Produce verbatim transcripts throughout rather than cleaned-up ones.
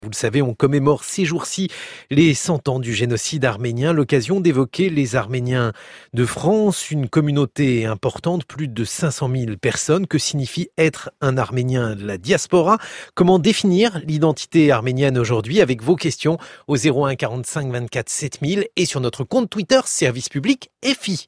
Vous le savez, on commémore ces jours-ci les cent ans du génocide arménien, l'occasion d'évoquer les Arméniens de France, une communauté importante, plus de cinq cent mille personnes. Que signifie être un Arménien de la diaspora? Comment définir l'identité arménienne aujourd'hui? Avec vos questions au zéro un quarante-cinq vingt-quatre sept mille et sur notre compte Twitter Service Public F I.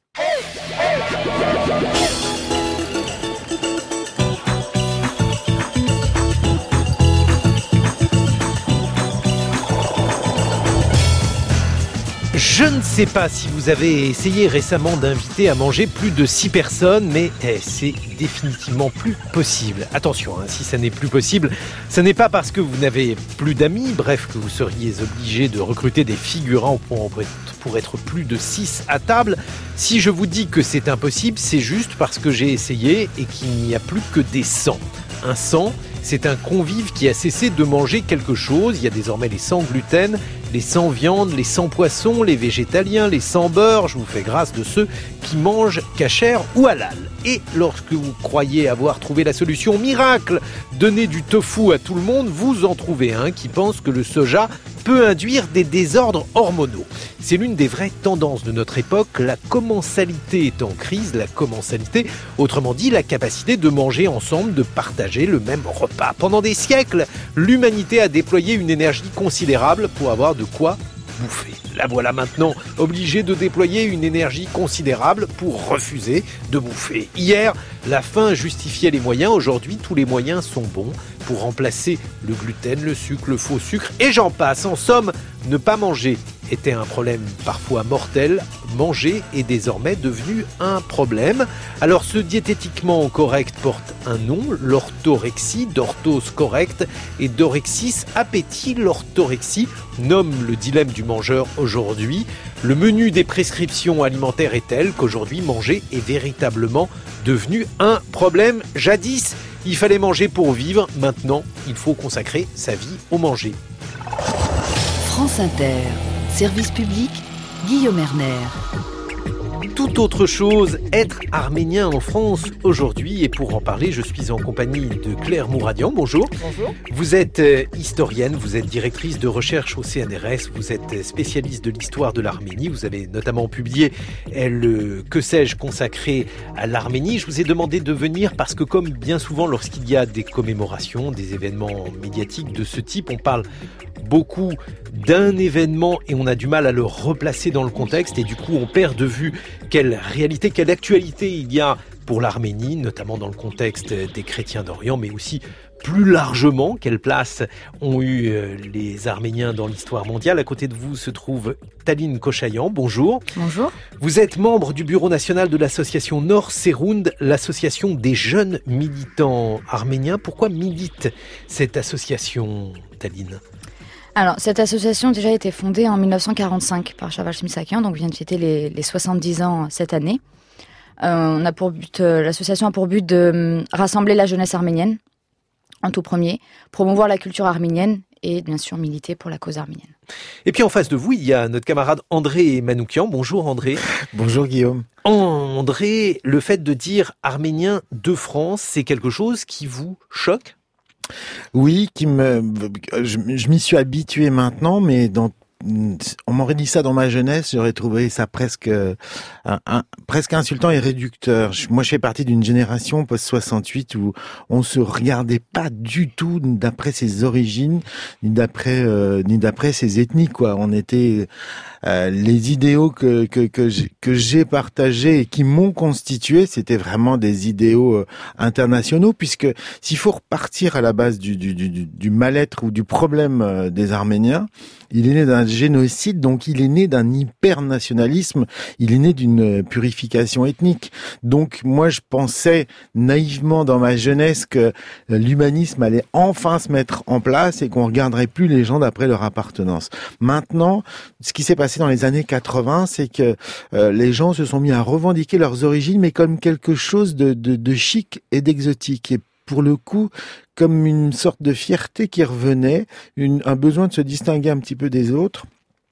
Je ne sais pas si vous avez essayé récemment d'inviter à manger plus de six personnes, mais eh, c'est définitivement plus possible. Attention, hein, si ça n'est plus possible, ce n'est pas parce que vous n'avez plus d'amis, bref, que vous seriez obligé de recruter des figurants pour, pour être plus de six à table. Si je vous dis que c'est impossible, c'est juste parce que j'ai essayé et qu'il n'y a plus que des cent. Un cent, c'est un convive qui a cessé de manger quelque chose. Il y a désormais les sans gluten, les sans viande, les sans poisson, les végétaliens, les sans beurre. Je vous fais grâce de ceux qui mangent kasher ou halal. Et lorsque vous croyez avoir trouvé la solution miracle, donner du tofu à tout le monde, vous en trouvez un qui pense que le soja peut induire des désordres hormonaux. C'est l'une des vraies tendances de notre époque. La commensalité est en crise. La commensalité, autrement dit, la capacité de manger ensemble, de partager le même repas. Pendant des siècles, l'humanité a déployé une énergie considérable pour avoir de quoi bouffer. La voilà maintenant obligée de déployer une énergie considérable pour refuser de bouffer. Hier, la faim justifiait les moyens. Aujourd'hui, tous les moyens sont bons pour remplacer le gluten, le sucre, le faux sucre et j'en passe. En somme, ne pas manger était un problème parfois mortel. Manger est désormais devenu un problème. Alors ce diététiquement correct porte un nom, l'orthorexie, d'orthos correct et d'orexis appétit. L'orthorexie nomme le dilemme du mangeur aujourd'hui. Le menu des prescriptions alimentaires est tel qu'aujourd'hui manger est véritablement devenu un problème. Jadis, il fallait manger pour vivre, maintenant il faut consacrer sa vie au manger. France Inter, service public, Guillaume Erner. Tout autre chose, être arménien en France aujourd'hui. Et pour en parler, je suis en compagnie de Claire Mouradian. Bonjour. Bonjour. Vous êtes euh, historienne, vous êtes directrice de recherche au C N R S, vous êtes spécialiste de l'histoire de l'Arménie. Vous avez notamment publié euh, le Que sais-je consacré à l'Arménie. Je vous ai demandé de venir parce que comme bien souvent lorsqu'il y a des commémorations, des événements médiatiques de ce type, on parle beaucoup d'un événement et on a du mal à le replacer dans le contexte et du coup on perd de vue quelle réalité, quelle actualité il y a pour l'Arménie, notamment dans le contexte des chrétiens d'Orient, mais aussi plus largement, quelle place ont eu les Arméniens dans l'histoire mondiale. À côté de vous se trouve Taline Kochayan. Bonjour. Bonjour. Vous êtes membre du bureau national de l'association Nord Seround, l'association des jeunes militants arméniens. Pourquoi milite cette association, Taline ? Alors, cette association a déjà été fondée en dix-neuf cent quarante-cinq par Shaval Shimsakian, donc vient de fêter les, les soixante-dix ans cette année. Euh, on a pour but, euh, l'association a pour but de euh, rassembler la jeunesse arménienne, en tout premier, promouvoir la culture arménienne et bien sûr militer pour la cause arménienne. Et puis en face de vous, il y a notre camarade André Manoukian. Bonjour André. Bonjour Guillaume. André, le fait de dire arménien de France, c'est quelque chose qui vous choque ? Oui, qui me, je, je m'y suis habitué maintenant, mais dans, on m'aurait dit ça dans ma jeunesse, j'aurais trouvé ça presque, un, un, presque insultant et réducteur. Je, moi, je fais partie d'une génération post soixante-huit où on se regardait pas du tout d'après ses origines, ni d'après, euh, ni d'après ses ethnies, quoi. On était, euh, les idéaux que, que, que j'ai, que j'ai partagés et qui m'ont constitué, c'était vraiment des idéaux euh, internationaux, puisque s'il faut repartir à la base du, du, du, du mal-être ou du problème euh, des Arméniens, il est né d'un génocide, donc il est né d'un hyper-nationalisme, il est né d'une purification ethnique. Donc moi je pensais naïvement dans ma jeunesse que l'humanisme allait enfin se mettre en place et qu'on regarderait plus les gens d'après leur appartenance. Maintenant, ce qui s'est passé dans les années quatre-vingts, c'est que euh, les gens se sont mis à revendiquer leurs origines, mais comme quelque chose de, de, de chic et d'exotique. Et pour le coup, comme une sorte de fierté qui revenait, une, un besoin de se distinguer un petit peu des autres.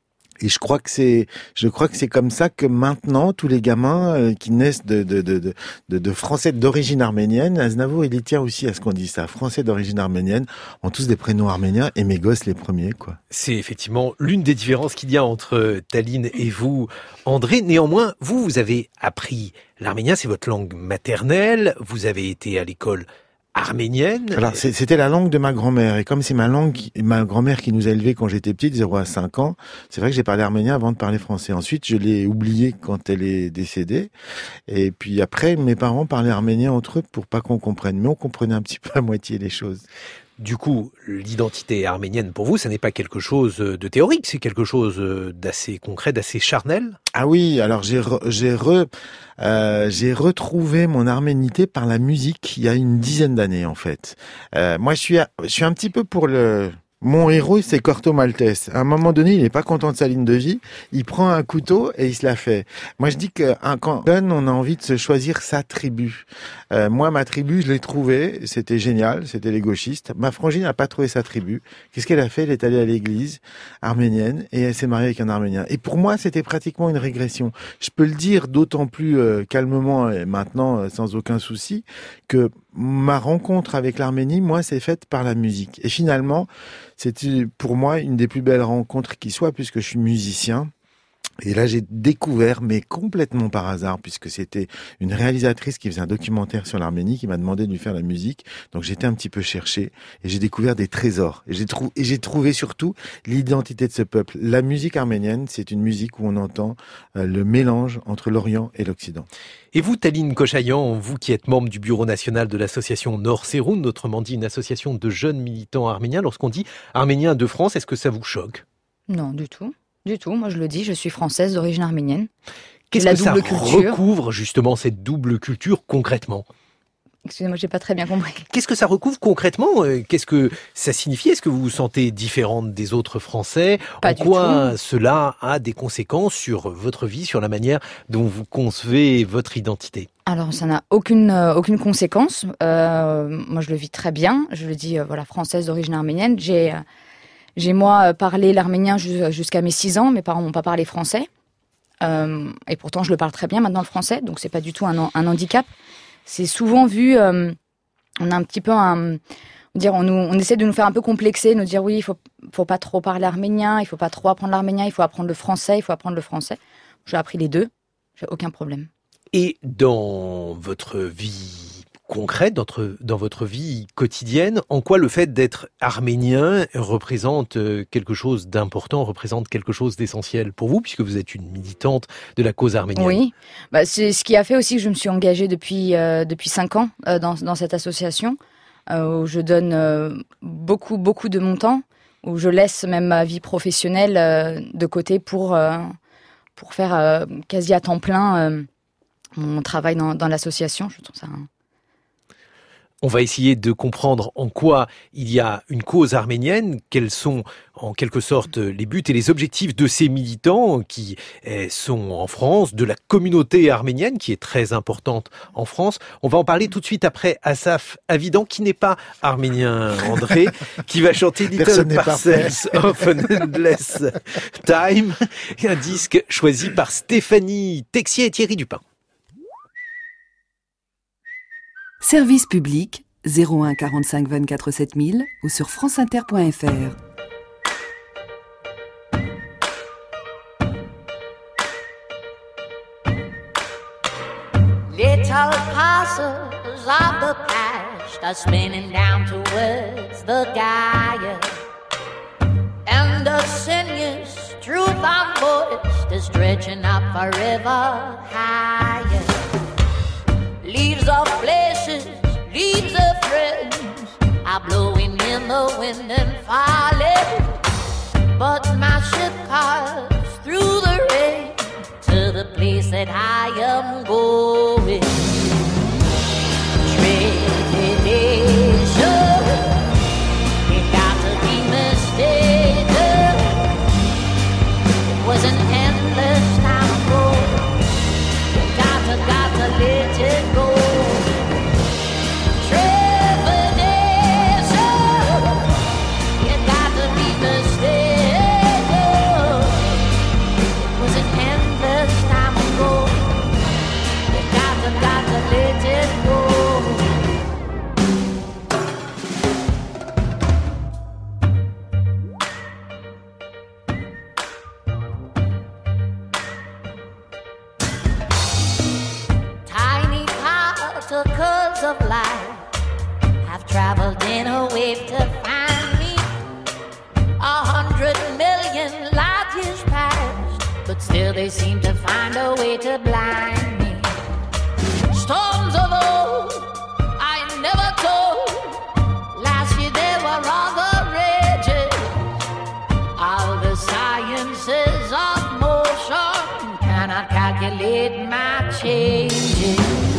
Et je crois que c'est, je crois que c'est comme ça que maintenant tous les gamins euh, qui naissent de de, de de de de Français d'origine arménienne, Aznavour il y tient aussi à ce qu'on dit ça, Français d'origine arménienne, ont tous des prénoms arméniens et mes gosses les premiers quoi. C'est effectivement l'une des différences qu'il y a entre Taline et vous, André. Néanmoins, vous vous avez appris l'arménien, c'est votre langue maternelle. Vous avez été à l'école arménienne. Alors c'était la langue de ma grand-mère et comme c'est ma langue, ma grand-mère qui nous a élevés quand j'étais petite, zéro à cinq ans, c'est vrai que j'ai parlé arménien avant de parler français. Ensuite, je l'ai oublié quand elle est décédée et puis après mes parents parlaient arménien entre eux pour pas qu'on comprenne, mais on comprenait un petit peu à moitié les choses. Du coup, l'identité arménienne pour vous, ça n'est pas quelque chose de théorique, c'est quelque chose d'assez concret, d'assez charnel. Ah oui, alors j'ai re, j'ai re, euh, j'ai retrouvé mon arménité par la musique il y a une dizaine d'années en fait. Euh, moi, je suis, je suis un petit peu pour le. Mon héros, c'est Corto Maltese. À un moment donné, il est pas content de sa ligne de vie. Il prend un couteau et il se la fait. Moi, je dis que quand jeune, on a envie de se choisir sa tribu. Euh, moi, ma tribu, je l'ai trouvée. C'était génial. C'était les gauchistes. Ma frangine n'a pas trouvé sa tribu. Qu'est-ce qu'elle a fait? Elle est allée à l'église arménienne et elle s'est mariée avec un arménien. Et pour moi, c'était pratiquement une régression. Je peux le dire d'autant plus euh, calmement et maintenant, euh, sans aucun souci, que ma rencontre avec l'Arménie, moi, c'est faite par la musique. Et finalement, c'était pour moi une des plus belles rencontres qui soit, puisque je suis musicien. Et là, j'ai découvert, mais complètement par hasard, puisque c'était une réalisatrice qui faisait un documentaire sur l'Arménie, qui m'a demandé de lui faire la musique. Donc, j'étais un petit peu cherché et j'ai découvert des trésors. Et j'ai, trou- et j'ai trouvé surtout l'identité de ce peuple. La musique arménienne, c'est une musique où on entend euh, le mélange entre l'Orient et l'Occident. Et vous, Taline Kochayan, vous qui êtes membre du bureau national de l'association Nord-Seroun, autrement dit une association de jeunes militants arméniens, lorsqu'on dit arménien de France, est-ce que ça vous choque? Non, du tout. Du tout, moi je le dis, je suis française d'origine arménienne. Qu'est-ce la que ça culture. recouvre justement cette double culture concrètement? Excusez-moi, j'ai pas très bien compris. Qu'est-ce que ça recouvre concrètement? Qu'est-ce que ça signifie? Est-ce que vous vous sentez différente des autres Français? Pas En du quoi tout. Cela a des conséquences sur votre vie, sur la manière dont vous concevez votre identité? Alors, ça n'a aucune euh, aucune conséquence. Euh, moi, je le vis très bien. Je le dis, euh, voilà, française d'origine arménienne. J'ai euh, j'ai moi parlé l'arménien ju- jusqu'à mes six ans. Mes parents m'ont pas parlé français. Euh, et pourtant, je le parle très bien maintenant le français. Donc, c'est pas du tout un, un handicap. C'est souvent vu. Euh, on a un petit peu un. Dire, on, nous, on essaie de nous faire un peu complexer, nous dire oui, il faut faut pas trop parler arménien, il faut pas trop apprendre l'arménien, il faut apprendre le français, il faut apprendre le français. J'ai appris les deux. J'ai aucun problème. Et dans votre vie concrète, dans votre, dans votre vie quotidienne, en quoi le fait d'être arménien représente quelque chose d'important, représente quelque chose d'essentiel pour vous, puisque vous êtes une militante de la cause arménienne? Oui, bah, c'est ce qui a fait aussi que je me suis engagée depuis, euh, depuis cinq ans euh, dans, dans cette association, euh, où je donne euh, beaucoup, beaucoup de mon temps, où je laisse même ma vie professionnelle euh, de côté pour, euh, pour faire euh, quasi à temps plein euh, mon travail dans, dans l'association. Je trouve ça... Un... On va essayer de comprendre en quoi il y a une cause arménienne, quels sont en quelque sorte les buts et les objectifs de ces militants qui sont en France, de la communauté arménienne qui est très importante en France. On va en parler tout de suite après Asaf Avidan, qui n'est pas arménien, André, qui va chanter Little Parcels of an Endless Time, un disque choisi par Stéphanie Texier et Thierry Dupin. Service public, zéro un quarante-cinq vingt-quatre sept mille ou sur franceinter point f r. Little parcels of the past are spinning down towards the Gaia, and the sinuous truth unvoiced is stretching up forever higher. Leaves of places, leaves of friends are blowing in the wind and falling, but my ship carves through the rain to the place that I am going. Trepidation, it got to be mistaken. It was an endless time ago. You got to, got to let it go. Trepidation, you got to be mistaken. of light have traveled in a wave to find me. A hundred million light years passed, but still they seem to find a way to blind me. Storms of old, I never told. Last year they were all the rages. All the sciences of motion cannot calculate my changes.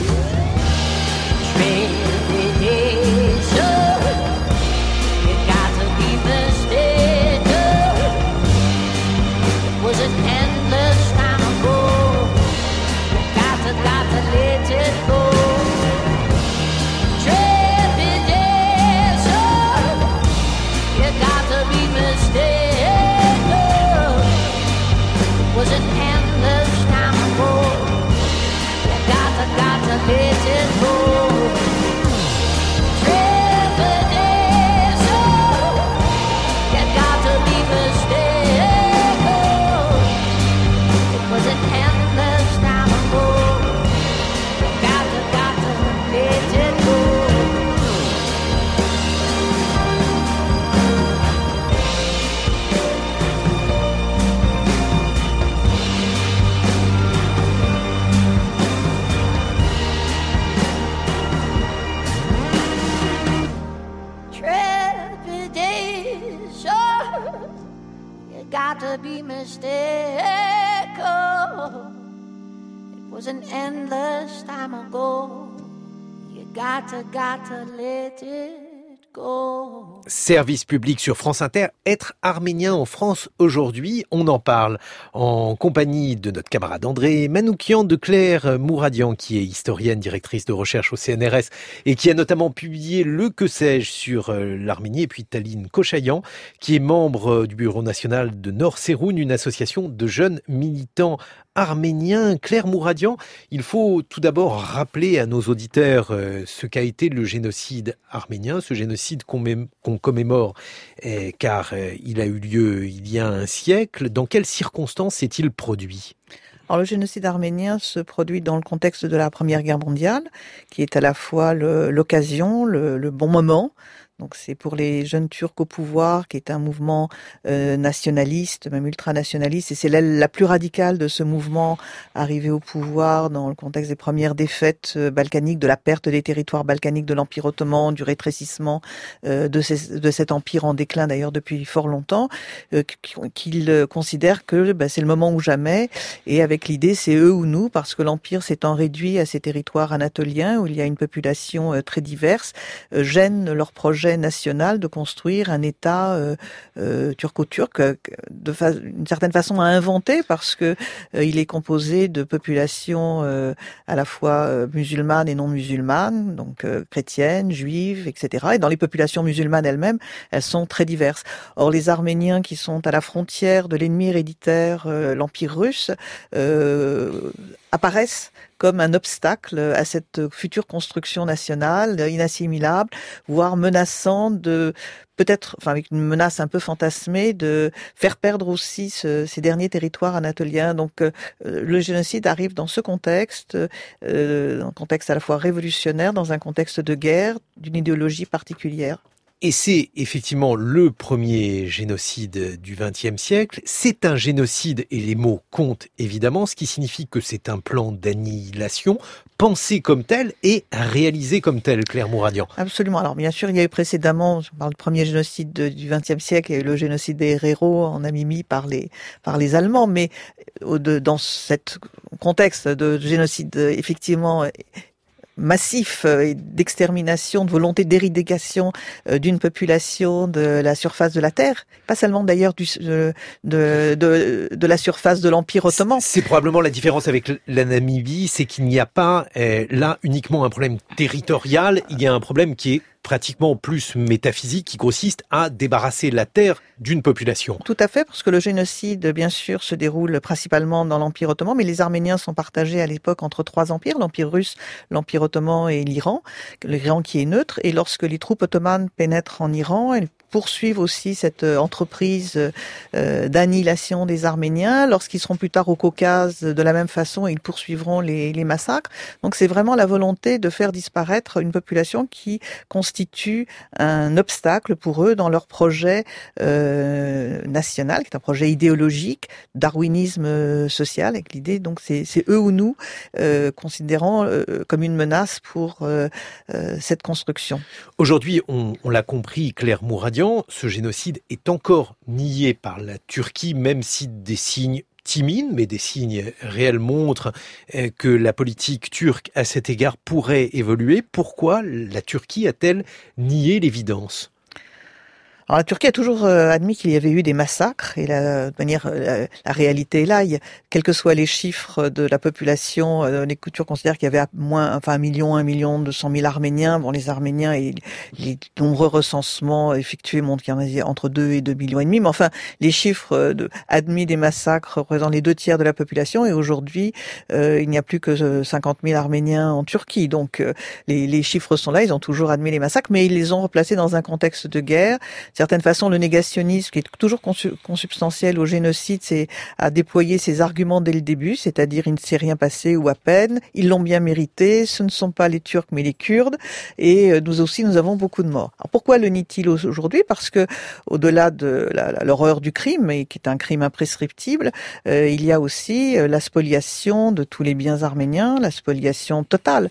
Got to be mystical. It was an endless time ago. You got to, got to let it go. Service public sur France Inter, être arménien en France aujourd'hui, on en parle en compagnie de notre camarade André Manoukian, de Claire Mouradian, qui est historienne, directrice de recherche au C N R S et qui a notamment publié Le que sais-je sur l'Arménie, et puis Taline Kochayan, qui est membre du Bureau national de Nord Séroun, une association de jeunes militants arméniens. Claire Mouradian, il faut tout d'abord rappeler à nos auditeurs ce qu'a été le génocide arménien, ce génocide qu'on met, qu'on commémore, eh, car eh, il a eu lieu il y a un siècle. Dans quelles circonstances s'est-il produit ? Alors, le génocide arménien se produit dans le contexte de la Première Guerre mondiale, qui est à la fois le, l'occasion, le, le bon moment. Donc c'est pour les jeunes Turcs au pouvoir, qui est un mouvement euh, nationaliste, même ultranationaliste, et c'est l'aile la plus radicale de ce mouvement arrivé au pouvoir dans le contexte des premières défaites euh, balkaniques, de la perte des territoires balkaniques de l'Empire ottoman, du rétrécissement euh, de, ces, de cet empire en déclin d'ailleurs depuis fort longtemps, euh, qu'ils considèrent que bah, c'est le moment ou jamais, et avec l'idée c'est eux ou nous, parce que l'empire s'étant réduit à ces territoires anatoliens où il y a une population euh, très diverse, euh, gêne leur projet national de construire un État euh, euh, turco-turc euh, de fa- d'une certaine façon à inventer, parce que euh, il est composé de populations euh, à la fois euh, musulmanes et non musulmanes, donc euh, chrétiennes, juives, et cetera. Et dans les populations musulmanes elles-mêmes, elles sont très diverses. Or, les Arméniens qui sont à la frontière de l'ennemi héréditaire, euh, l'Empire russe, euh, apparaissent comme un obstacle à cette future construction nationale, inassimilable, voire menaçant de, peut-être, enfin avec une menace un peu fantasmée, de faire perdre aussi ce, ces derniers territoires anatoliens. Donc euh, le génocide arrive dans ce contexte, euh, un contexte à la fois révolutionnaire, dans un contexte de guerre, d'une idéologie particulière. Et c'est effectivement le premier génocide du vingtième siècle. C'est un génocide, et les mots comptent évidemment, ce qui signifie que c'est un plan d'annihilation pensé comme tel et réalisé comme tel, Claire Mouradian. Absolument. Alors bien sûr, il y a eu précédemment, je parle du premier génocide de, du vingtième siècle, il y a eu le génocide des Héréros en Namibie par les par les Allemands, mais au, de, dans cet contexte de génocide effectivement massif et d'extermination, de volonté d'éradication d'une population de la surface de la Terre, pas seulement d'ailleurs du, de, de, de, de la surface de l'Empire ottoman. C'est probablement la différence avec la Namibie, c'est qu'il n'y a pas euh, là uniquement un problème territorial, il y a un problème qui est pratiquement plus métaphysique, qui consiste à débarrasser la terre d'une population. Tout à fait, parce que le génocide, bien sûr, se déroule principalement dans l'Empire ottoman, mais les Arméniens sont partagés à l'époque entre trois empires, l'Empire russe, l'Empire ottoman et l'Iran, l'Iran qui est neutre, et lorsque les troupes ottomanes pénètrent en Iran, elles poursuivre aussi cette entreprise euh, d'annihilation des Arméniens. Lorsqu'ils seront plus tard au Caucase, de la même façon, ils poursuivront les, les massacres. Donc c'est vraiment la volonté de faire disparaître une population qui constitue un obstacle pour eux dans leur projet euh, national, qui est un projet idéologique, darwinisme social, avec l'idée, donc c'est, c'est eux ou nous, euh, considérant euh, comme une menace pour euh, euh, cette construction. Aujourd'hui, on, on l'a compris, Claire Mouradian, ce génocide est encore nié par la Turquie, même si des signes timides, mais des signes réels montrent que la politique turque à cet égard pourrait évoluer. Pourquoi la Turquie a-t-elle nié l'évidence ? Alors la Turquie a toujours euh, admis qu'il y avait eu des massacres et la, de manière la, la réalité est là. Il y a, quels que soient les chiffres de la population, euh, les Turcs considèrent qu'il y avait moins, enfin un million, un million deux cent mille Arméniens. Bon, les Arméniens et les nombreux recensements effectués montrent qu'il y en a entre deux et deux millions et demi. Mais enfin, les chiffres de, admis des massacres représentent les deux tiers de la population. Et aujourd'hui, euh, il n'y a plus que cinquante mille Arméniens en Turquie. Donc euh, les, les chiffres sont là. Ils ont toujours admis les massacres, mais ils les ont replacés dans un contexte de guerre. Certaine façon, le négationnisme, qui est toujours consubstantiel au génocide, c'est à déployer ses arguments dès le début, c'est-à-dire il ne s'est rien passé ou à peine, ils l'ont bien mérité, ce ne sont pas les Turcs mais les Kurdes, et nous aussi nous avons beaucoup de morts. Alors pourquoi le nie-t-il aujourd'hui ? Parce que au-delà de la, la, l'horreur du crime, et qui est un crime imprescriptible, euh, il y a aussi euh, la spoliation de tous les biens arméniens, la spoliation totale,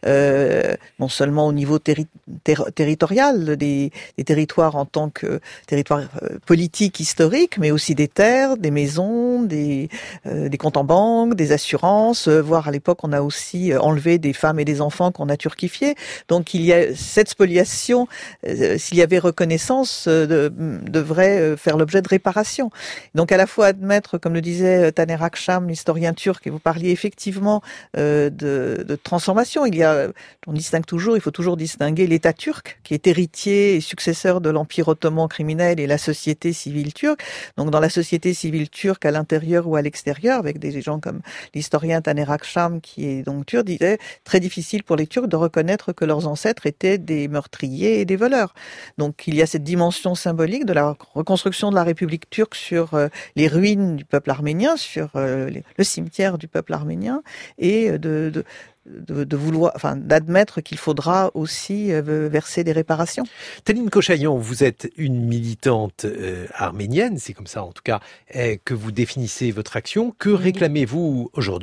euh, non seulement au niveau terri- ter- territorial des, des territoires en tant que territoire politique, historique, mais aussi des terres, des maisons, des, euh, des comptes en banque, des assurances, euh, voire à l'époque on a aussi enlevé des femmes et des enfants qu'on a turquifiés. Donc il y a cette spoliation, euh, s'il y avait reconnaissance, euh, de, devrait faire l'objet de réparation. Donc à la fois admettre, comme le disait Taner Akşam, l'historien turc, et vous parliez effectivement euh, de, de transformation. Il y a, on distingue toujours, il faut toujours distinguer l'État turc, qui est héritier et successeur de l'Empire ottoman criminel et la société civile turque. Donc dans la société civile turque, à l'intérieur ou à l'extérieur, avec des gens comme l'historien Taner Akşam, qui est donc turc, disait très difficile pour les Turcs de reconnaître que leurs ancêtres étaient des meurtriers et des voleurs. Donc il y a cette dimension symbolique de la reconstruction de la République turque sur euh, les ruines du peuple arménien, sur euh, les, le cimetière du peuple arménien, et de, de De, de vouloir, enfin, d'admettre qu'il faudra aussi euh, verser des réparations. Taline Kochayan, vous êtes une militante euh, arménienne, c'est comme ça en tout cas euh, que vous définissez votre action. Que réclamez-vous aujourd'hui ?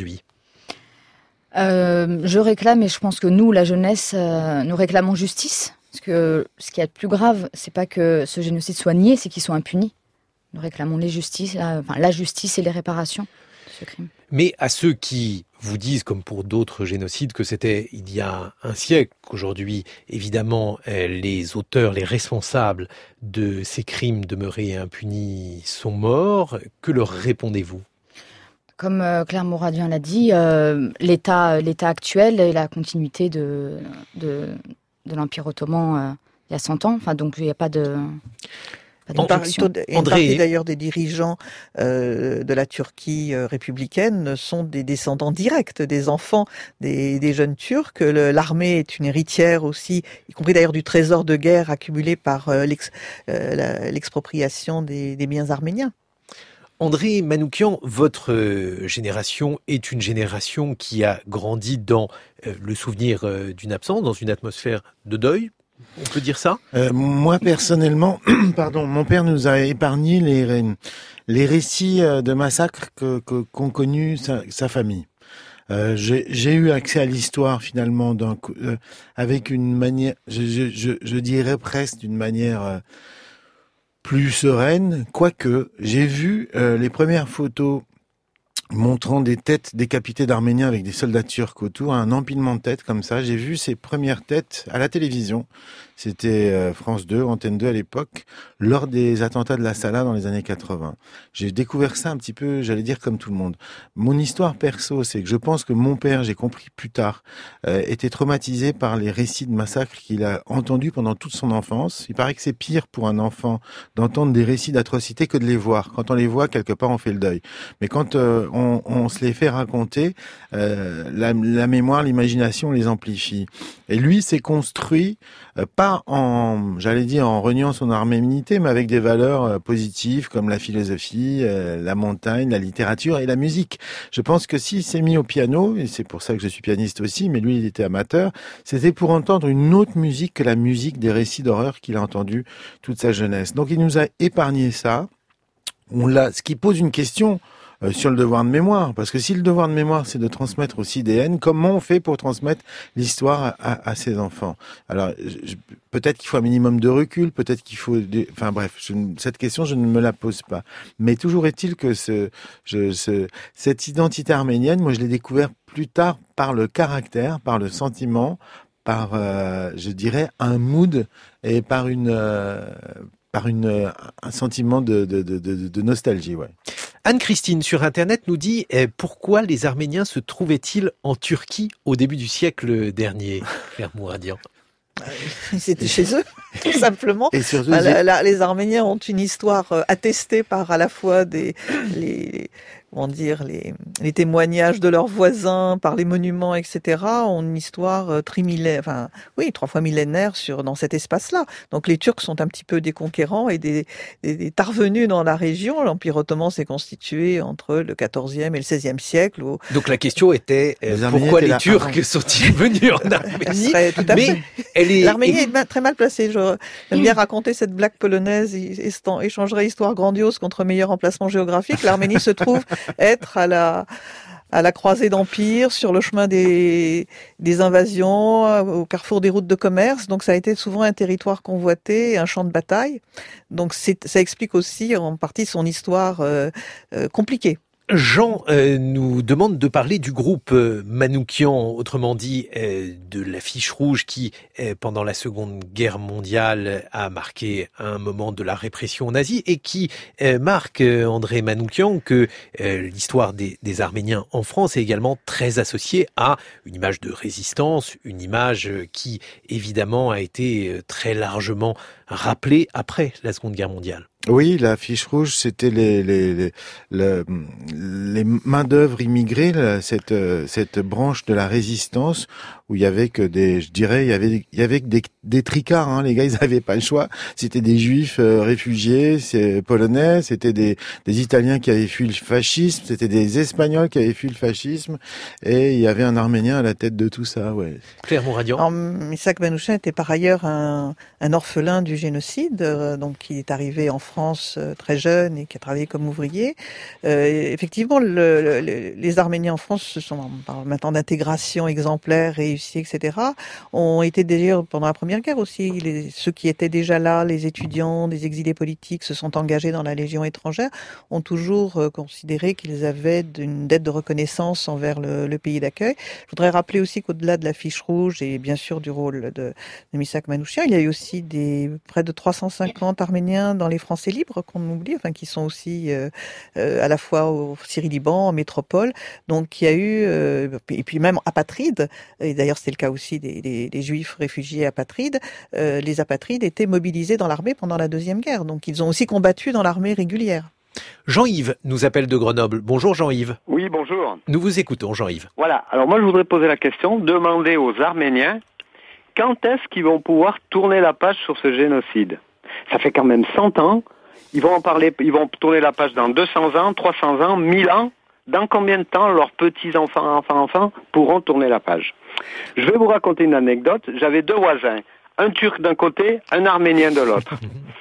euh, Je réclame, et je pense que nous, la jeunesse, euh, nous réclamons justice. Parce que ce qui est le plus grave, c'est pas que ce génocide soit nié, c'est qu'ils soient impunis. Nous réclamons les justices, la, enfin, la justice et les réparations de ce crime. Mais à ceux qui vous disent, comme pour d'autres génocides, que c'était il y a un siècle, qu'aujourd'hui, évidemment, les auteurs, les responsables de ces crimes demeurés impunis sont morts, que leur répondez-vous ? Comme euh, Claire Mouradian l'a dit, euh, l'état, l'état actuel est la continuité de, de, de l'Empire ottoman euh, il y a cent ans. Enfin, donc il n'y a pas de... Une partie, une partie d'ailleurs des dirigeants euh, de la Turquie euh, républicaine sont des descendants directs des enfants des, des jeunes Turcs. Le, l'armée est une héritière aussi, y compris d'ailleurs du trésor de guerre accumulé par euh, l'ex, euh, la, l'expropriation des, des biens arméniens. André Manoukian, votre euh, génération est une génération qui a grandi dans euh, le souvenir euh, d'une absence, dans une atmosphère de deuil. On peut dire ça ? euh, Moi, personnellement, pardon, mon père nous a épargné les, les récits de massacres que, que, qu'ont connus sa, sa famille. Euh, j'ai, j'ai eu accès à l'histoire, finalement, d'un, euh, avec une manière, je, je, je, je dirais presque d'une manière euh, plus sereine, quoique j'ai vu euh, les premières photos montrant des têtes décapitées d'Arméniens avec des soldats turcs autour, un empilement de têtes comme ça. J'ai vu ces premières têtes à la télévision. C'était euh, France deux, Antenne deux à l'époque, lors des attentats de la Salah dans les années quatre-vingts. J'ai découvert ça un petit peu, j'allais dire comme tout le monde. Mon histoire perso, c'est que je pense que mon père, j'ai compris plus tard, euh, était traumatisé par les récits de massacres qu'il a entendus pendant toute son enfance. Il paraît que c'est pire pour un enfant d'entendre des récits d'atrocités que de les voir. Quand on les voit, quelque part, on fait le deuil. Mais quand euh, on on, on se les fait raconter, euh, la, la mémoire, l'imagination les amplifie. Et lui s'est construit euh, pas en, j'allais dire, en reniant son arménité, mais avec des valeurs euh, positives comme la philosophie, euh, la montagne, la littérature et la musique. Je pense que s'il s'est mis au piano, et c'est pour ça que je suis pianiste aussi, mais lui il était amateur, c'était pour entendre une autre musique que la musique des récits d'horreur qu'il a entendu toute sa jeunesse. Donc il nous a épargné ça. On l'a, ce qui pose une question euh, sur le devoir de mémoire, parce que si le devoir de mémoire c'est de transmettre aussi des haines, comment on fait pour transmettre l'histoire à, à, à ses enfants? Alors je, peut-être qu'il faut un minimum de recul, peut-être qu'il faut, des, enfin bref, je, cette question je ne me la pose pas. Mais toujours est-il que ce, je, ce, cette identité arménienne, moi je l'ai découvert plus tard par le caractère, par le sentiment, par, euh, je dirais, un mood et par une euh, par une, un sentiment de, de, de, de, de nostalgie. Ouais. Anne-Christine sur Internet nous dit eh, pourquoi les Arméniens se trouvaient-ils en Turquie au début du siècle dernier, Claire Mouradian? C'était chez eux, tout simplement. Et surtout, bah, la, la, les Arméniens ont une histoire attestée par à la fois des les comment dire les, les témoignages de leurs voisins, par les monuments, et cetera. Ont une histoire trimillénaire, enfin oui, trois fois millénaire sur dans cet espace-là. Donc les Turcs sont un petit peu des conquérants et des, des, des tarvenus dans la région. L'Empire ottoman s'est constitué entre le quatorzième et le seizième siècle. Où... Donc la question était euh, les pourquoi les Turcs avant. sont-ils venus en Arménie? Tout à Mais fait. Elle est... L'Arménie est très mal placée. J'aime bien raconter cette blague polonaise, échangerait histoire grandiose contre meilleur emplacement géographique. L'Arménie se trouve être à la, à la croisée d'empires, sur le chemin des, des invasions, au carrefour des routes de commerce. Donc ça a été souvent un territoire convoité, un champ de bataille. Donc c'est, ça explique aussi en partie son histoire euh, euh, compliquée. Jean euh, nous demande de parler du groupe euh, Manoukian, autrement dit euh, de l'affiche rouge qui, euh, pendant la Seconde Guerre mondiale, a marqué un moment de la répression nazie et qui euh, marque, euh, André Manoukian, que euh, l'histoire des, des Arméniens en France est également très associée à une image de résistance, une image qui, évidemment, a été très largement rappelée après la Seconde Guerre mondiale. Oui, la fiche rouge, c'était les les les, les, les main d'œuvre immigrées, là, cette cette branche de la résistance où il y avait que des, je dirais, il y avait il y avait que des des tricards. Hein, les gars, ils avaient pas le choix. C'était des Juifs euh, réfugiés, c'est polonais, c'était des des Italiens qui avaient fui le fascisme, c'était des Espagnols qui avaient fui le fascisme, et il y avait un Arménien à la tête de tout ça. Ouais. Claire Mouradian. Alors, Misak Manouchian était par ailleurs un un orphelin du génocide, euh, donc qui est arrivé en France France euh, très jeune et qui a travaillé comme ouvrier. Euh, effectivement, le, le, les Arméniens en France, ce sont, on parle maintenant d'intégration exemplaire, réussie, et cetera, ont été déjà, pendant la Première Guerre aussi, les, ceux qui étaient déjà là, les étudiants, les exilés politiques, se sont engagés dans la Légion étrangère, ont toujours euh, considéré qu'ils avaient une dette de reconnaissance envers le, le pays d'accueil. Je voudrais rappeler aussi qu'au-delà de la fiche rouge et bien sûr du rôle de, de Misak Manouchian, il y a eu aussi des près de trois cent cinquante Arméniens dans les Français libres qu'on oublie, enfin qui sont aussi euh, euh, à la fois au Syrie-Liban, en métropole. Donc il y a eu euh, et puis même apatrides. Et d'ailleurs c'était le cas aussi des, des, des Juifs réfugiés apatrides. Euh, les apatrides étaient mobilisés dans l'armée pendant la Deuxième Guerre. Donc ils ont aussi combattu dans l'armée régulière. Jean-Yves nous appelle de Grenoble. Bonjour Jean-Yves. Oui, bonjour. Nous vous écoutons Jean-Yves. Voilà, alors moi je voudrais poser la question, demander aux Arméniens quand est-ce qu'ils vont pouvoir tourner la page sur ce génocide. Ça fait quand même cent ans, ils vont en parler, ils vont tourner la page dans deux cents ans, trois cents ans, mille ans. Dans combien de temps leurs petits-enfants, enfants, enfants pourront tourner la page? Je vais vous raconter une anecdote. J'avais deux voisins, un Turc d'un côté, un Arménien de l'autre.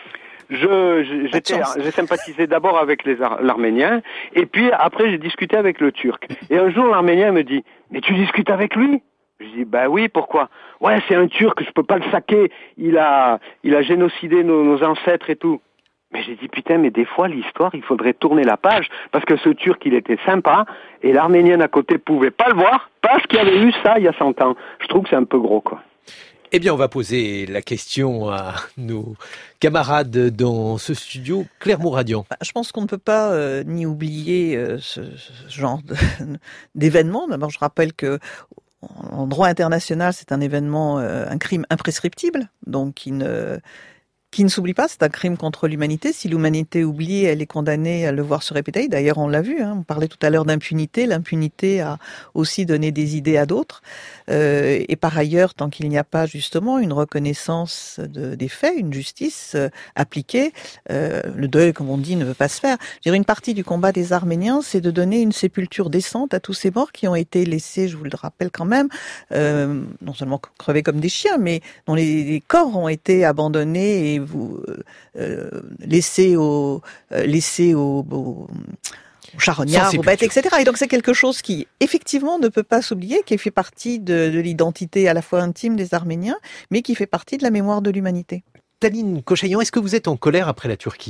Je, j'étais, j'ai sympathisé d'abord avec les Ar- l'Arménien, et puis après j'ai discuté avec le Turc. Et un jour l'Arménien me dit, mais tu discutes avec lui? Je dis, bah oui, pourquoi? Ouais, c'est un Turc, je peux pas le saquer, il a, il a génocidé nos, nos ancêtres et tout. Mais j'ai dit, putain, mais des fois, l'histoire, il faudrait tourner la page, parce que ce Turc, il était sympa, et l'Arménien à côté pouvait pas le voir, parce qu'il y avait eu ça il y a cent ans. Je trouve que c'est un peu gros, quoi. Eh bien, on va poser la question à nos camarades dans ce studio. Claire Mouradian. Je pense qu'on ne peut pas euh, ni oublier euh, ce, ce genre de, d'événement. D'abord, je rappelle que en droit international, c'est un événement, euh, un crime imprescriptible, donc qui ne qui ne s'oublie pas, c'est un crime contre l'humanité. Si l'humanité oublie, elle est condamnée à le voir se répéter. D'ailleurs, on l'a vu, hein, on parlait tout à l'heure d'impunité. L'impunité a aussi donné des idées à d'autres. Euh, et par ailleurs, tant qu'il n'y a pas justement une reconnaissance de, des faits, une justice euh, appliquée, euh, le deuil, comme on dit, ne veut pas se faire. Je dirais, une partie du combat des Arméniens, c'est de donner une sépulture décente à tous ces morts qui ont été laissés, je vous le rappelle quand même, euh, non seulement crevés comme des chiens, mais dont les, les corps ont été abandonnés et vous euh, laissés au euh, laissés au, au charognards, aux bêtes, et cetera. Et donc c'est quelque chose qui, effectivement, ne peut pas s'oublier, qui fait partie de, de l'identité à la fois intime des Arméniens, mais qui fait partie de la mémoire de l'humanité. Taline Kochayan, est-ce que vous êtes en colère après la Turquie ?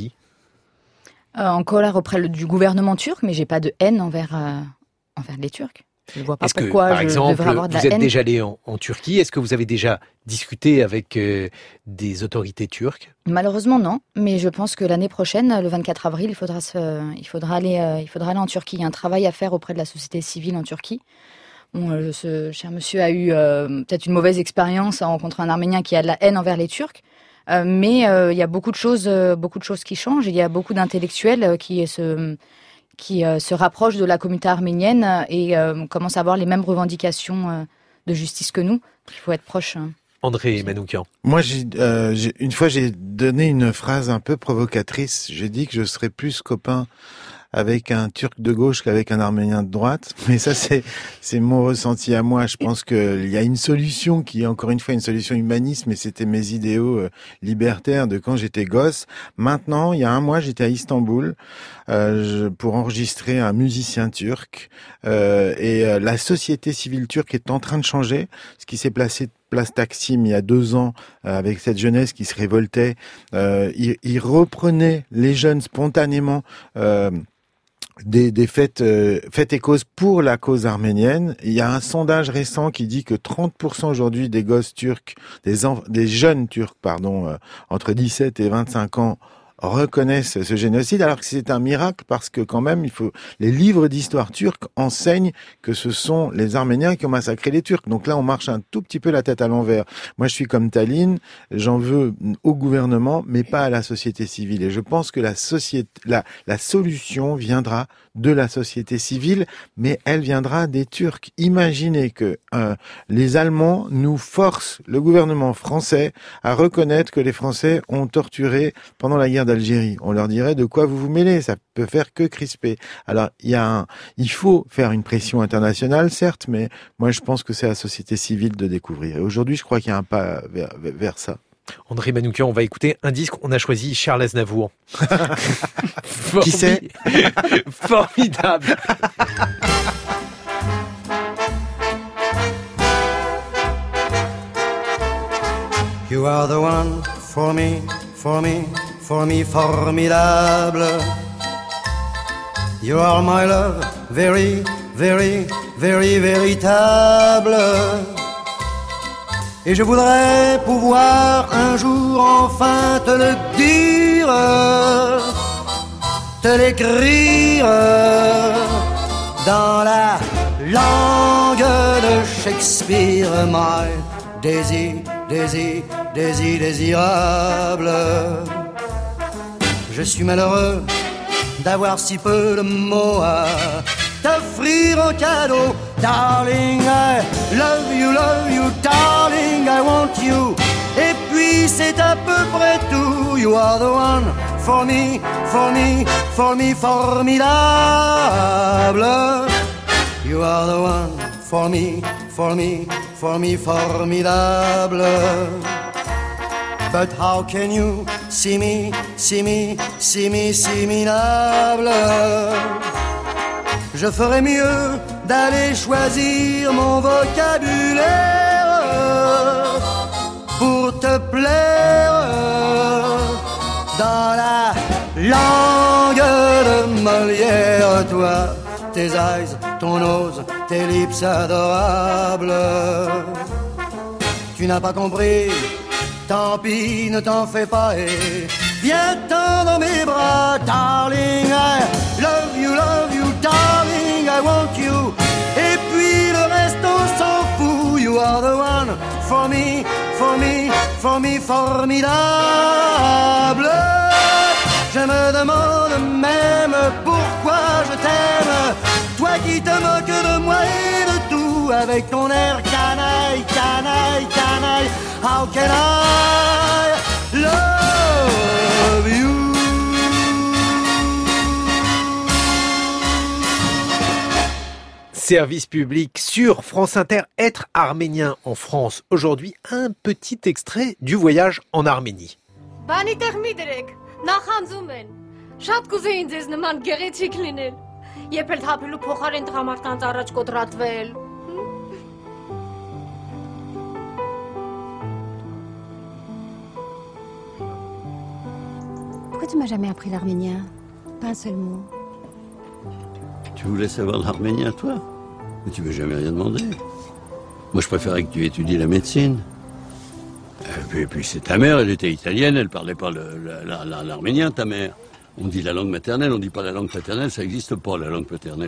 euh, En colère auprès le, du gouvernement turc, mais j'ai pas de haine envers, euh, envers les Turcs. Je ne vois pas est-ce pourquoi que, par je exemple, devrais avoir de la vous êtes haine. déjà allé en, en Turquie. Est-ce que vous avez déjà discuté avec euh, des autorités turques ? Malheureusement, non. Mais je pense que l'année prochaine, le vingt-quatre avril, il faudra, se, il faudra, aller, euh, il faudra aller en Turquie. Il y a un travail à faire auprès de la société civile en Turquie. Bon, euh, ce cher monsieur a eu euh, peut-être une mauvaise expérience à rencontrer un Arménien qui a de la haine envers les Turcs. Euh, mais euh, il y a beaucoup de choses, euh, beaucoup de choses qui changent. Il y a beaucoup d'intellectuels euh, qui se... qui euh, se rapprochent de la communauté arménienne euh, et euh, commencent à avoir les mêmes revendications euh, de justice que nous. Il faut être proche. Hein. André Manoukian. Moi, j'ai, euh, j'ai, une fois, j'ai donné une phrase un peu provocatrice. J'ai dit que je serais plus copain avec un Turc de gauche qu'avec un Arménien de droite. Mais ça, c'est, c'est mon ressenti à moi. Je pense qu'il y a une solution qui est encore une fois une solution humaniste, mais c'était mes idéaux euh, libertaires de quand j'étais gosse. Maintenant, il y a un mois, j'étais à Istanbul euh, je, pour enregistrer un musicien turc. Euh, et euh, la société civile turque est en train de changer. Ce qui s'est placé place Taksim il y a deux ans euh, avec cette jeunesse qui se révoltait. Euh, il, il reprenait les jeunes spontanément euh, des, des fêtes, euh, fêtes et causes pour la cause arménienne. Il y a un sondage récent qui dit que trente pour cent aujourd'hui des gosses turcs, des, enf- des jeunes turcs, pardon, euh, entre dix-sept et vingt-cinq ans, reconnaissent ce génocide, alors que c'est un miracle parce que quand même, il faut, les livres d'histoire turque enseignent que ce sont les Arméniens qui ont massacré les Turcs. Donc là, on marche un tout petit peu la tête à l'envers. Moi, je suis comme Taline, j'en veux au gouvernement, mais pas à la société civile. Et je pense que la société, la, la solution viendra de la société civile, mais elle viendra des Turcs. Imaginez que euh, les Allemands nous forcent, le gouvernement français, à reconnaître que les Français ont torturé pendant la guerre d'Algérie. On leur dirait de quoi vous vous mêlez, ça peut faire que crisper. Alors il y a un, il faut faire une pression internationale, certes, mais moi je pense que c'est à la société civile de découvrir. Et aujourd'hui, je crois qu'il y a un pas vers, vers ça. André Manoukian, on va écouter un disque. On a choisi Charles Aznavour. Qui c'est ? Formidable. You are the one for me, for me, for me, formidable. You are my love, very, very, very, véritable. Et je voudrais pouvoir un jour enfin te le dire, te l'écrire dans la langue de Shakespeare. My désir, désir, désir, désirable. Je suis malheureux d'avoir si peu de mots à t'offrir en cadeau. Darling, I love you, love you, darling, I want you. Et puis c'est à peu près tout. You are the one for me, for me, for me, formidable. You are the one for me, for me, for me, formidable. But how can you see me, see me, see me, similable? Je ferais mieux d'aller choisir mon vocabulaire pour te plaire dans la langue de Molière. Toi, tes eyes, ton nose, tes lips adorables. Tu n'as pas compris, tant pis, ne t'en fais pas et viens-t'en dans mes bras. Darling, I love you, love you, darling, I want you. Et puis le reste on s'en fout. You are the one for me, for me, for me formidable. Je me demande même pourquoi je t'aime, toi qui te moques de moi et de tout, avec ton air canaille, canaille, canaille. How can I love you? Service public sur France Inter, être arménien en France. Aujourd'hui, un petit extrait du voyage en Arménie. Բանի տեղ մի դրեք, նախանձում են։ Շատ կուզեին ձեզ նման գեղեցիկ լինել։ Երբ էլ թափելու փոխարեն տղամարդկանց առաջ կոտրատվել։ Pourquoi tu m'as jamais appris l'arménien? Pas un seul mot. Tu voulais savoir l'arménien, toi? Mais tu m'as jamais rien demandé. Moi, je préférais que tu étudies la médecine. Et puis, et puis c'est ta mère, elle était italienne, elle parlait pas le, la, la, l'arménien, ta mère. On dit la langue maternelle, on dit pas la langue paternelle, ça n'existe pas, la langue paternelle.